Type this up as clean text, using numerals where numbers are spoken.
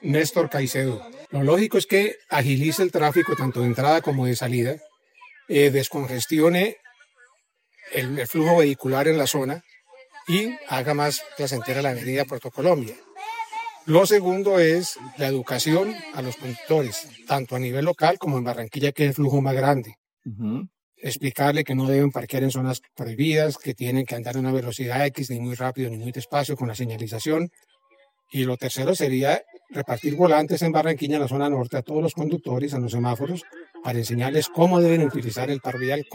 Néstor Caicedo. Lo lógico es que agilice el tráfico tanto de entrada como de salida, descongestione el flujo vehicular en la zona y haga más placentera la avenida Puerto Colombia. Lo segundo es la educación a los conductores, tanto a nivel local como en Barranquilla, que es el flujo más grande. Explicarle que no deben parquear en zonas prohibidas, que tienen que andar a una velocidad X, ni muy rápido ni muy despacio, con la señalización. Y lo tercero sería repartir volantes en Barranquilla, en la zona norte, a todos los conductores, a los semáforos, para enseñarles cómo deben utilizar el parvial.